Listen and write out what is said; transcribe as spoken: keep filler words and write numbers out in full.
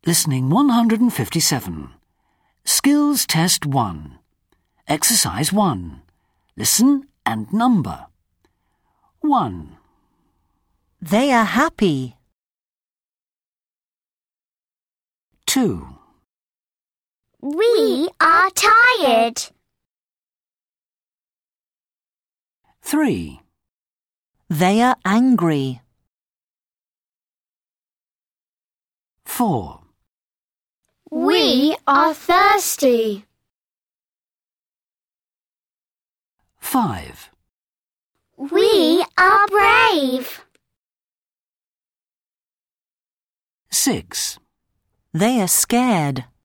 Listening one hundred fifty-seven. Skills Test one. Exercise one. Listen and number. one. They are happy. two. We are tired. three. They are angry. four. We are thirsty. five. We are brave. six. They are scared.